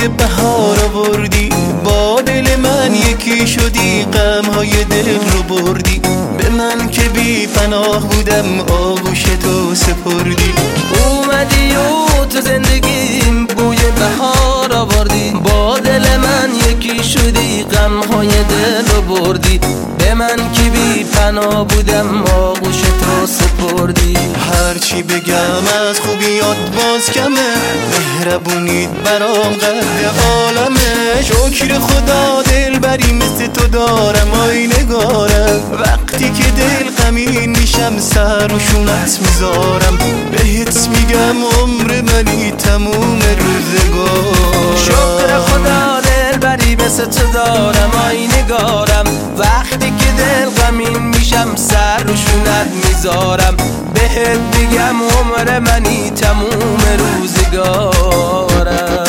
بوی بهار آوردی، با دل من یکی شدی، غمهای دل رو بردی. به من که بی پناه بودم آغوش تو سپردی. اومدی و تو زندگیم بوی بهار آوردی، با دل من یکی شدی، غمهای دل رو بردی. به من که بی پناه بودم آغوش تو سپردی. هرچی بگم از خوبیات باز کمه، مهربونیت برام قد عالمه. شکر خدا دلبری مثل تو دارم، آی نگارم. وقتی که دل غمین میشم سر و شونت میذارم، بهت میگم عمر منی تموم روزگارم. شکر خدا دلبری مثل تو دارم، آی نگارم. وقتی که دل غمین میشم سر رو شونت میذارم، بهت بگم عمر منی تموم روزگارم.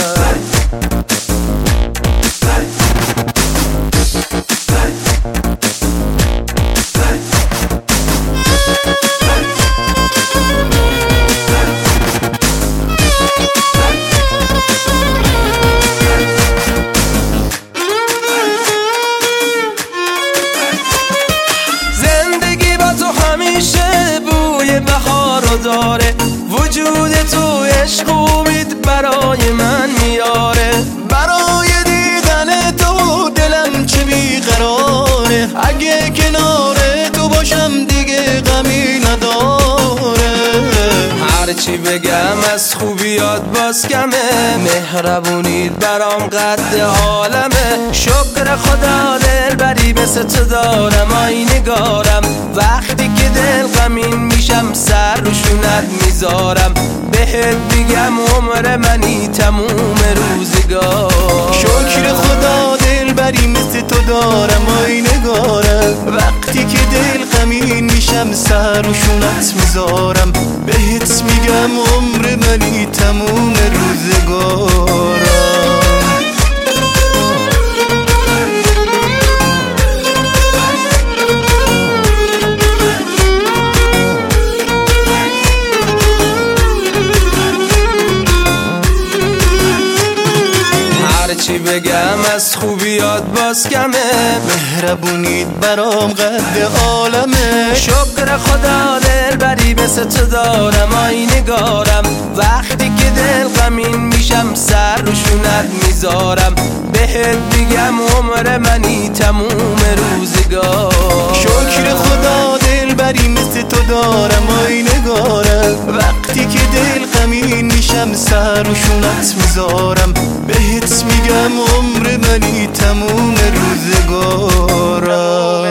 بهارو داره وجود تو، عشق امید برای من میاره. برای دیدن تو دلم چه بیقراره، اگه کنار تو باشم دیگه غمی نداره. هرچی بگم از خوبیات باز کمه، مهربونیت برام قد عالمه. شکر خدا دلبری مثل تو دارم، آی نگارم. وقتی که دل غمین میشم سر رو شونت میذارم، بهت بگم عمر منی تموم روزگار. شکر خدا دلبری مثل تو دارم، آی نگارم. وقتی که دل غمین میشم سر و شونت میذارم، بهت میگم عمر منی تموم روزگارم. هرچی بگم از خوبیات باز کمه، مهربونیت برام قد عالمه. شکر خدا دلبری مثل تو دارم، آی نگارم. وقتی که دل غمین میشم سر رو شونت میذارم، بهت بگم عمر منی تموم روزگار. شکر خدا دلبری مثل تو دارم، آی نگارم. وقتی که دل غمین میشم سر و شونت میذارم، بهت میگم عمر منی تموم روزگارم.